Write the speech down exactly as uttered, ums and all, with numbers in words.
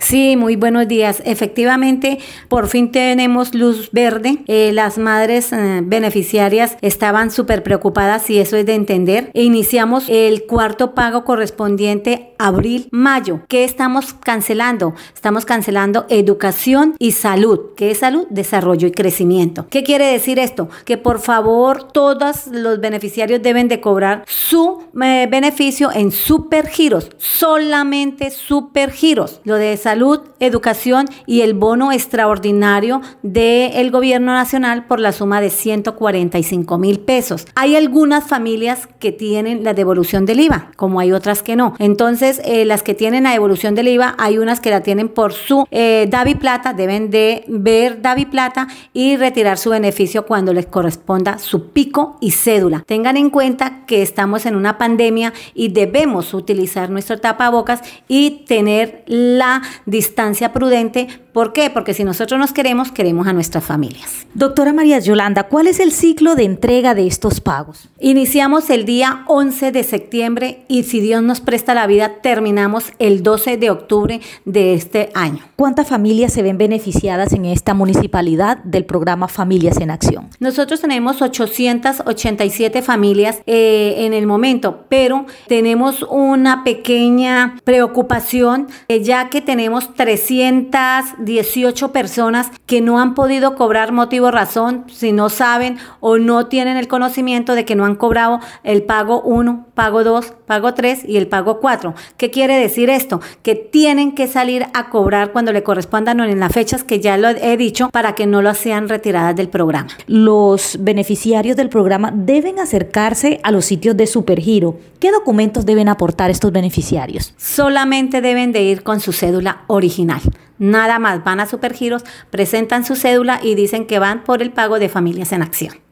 Sí, muy buenos días. Efectivamente, por fin tenemos luz verde. Eh, las madres eh, beneficiarias estaban súper preocupadas y eso es de entender. E iniciamos el cuarto pago correspondiente abril-mayo. ¿Qué estamos cancelando? Estamos cancelando educación y salud. ¿Qué es salud? Desarrollo y crecimiento. ¿Qué quiere decir esto? Que por favor todos los beneficiarios deben de cobrar su eh, beneficio en supergiros. Solamente supergiros. Lo de salud Salud, educación y el bono extraordinario del gobierno nacional por la suma de ciento cuarenta y cinco mil pesos. Hay algunas familias que tienen la devolución del I V A, como hay otras que no. Entonces, eh, las que tienen la devolución del I V A, hay unas que la tienen por su eh, DaviPlata, deben de ver DaviPlata y retirar su beneficio cuando les corresponda su pico y cédula. Tengan en cuenta que estamos en una pandemia y debemos utilizar nuestro tapabocas y tener la distancia prudente. ¿Por qué? Porque si nosotros nos queremos, queremos a nuestras familias. Doctora María Yolanda, ¿cuál es el ciclo de entrega de estos pagos? Iniciamos el día once de septiembre y si Dios nos presta la vida, terminamos el doce de octubre de este año. ¿Cuántas familias se ven beneficiadas en esta municipalidad del programa Familias en Acción? Nosotros tenemos ochocientas ochenta y siete familias eh, en el momento, pero tenemos una pequeña preocupación eh, ya que tenemos trescientas dieciocho personas que no han podido cobrar motivo razón, si no saben o no tienen el conocimiento de que no han cobrado el pago uno, pago dos, pago tres y el pago cuatro. ¿Qué quiere decir esto? Que tienen que salir a cobrar cuando le correspondan o en las fechas que ya lo he dicho para que no lo sean retiradas del programa. Los beneficiarios del programa deben acercarse a los sitios de Supergiro. ¿Qué documentos deben aportar estos beneficiarios? Solamente deben de ir con su cédula original. Nada más, van a Supergiros, presentan su cédula y dicen que van por el pago de Familias en Acción.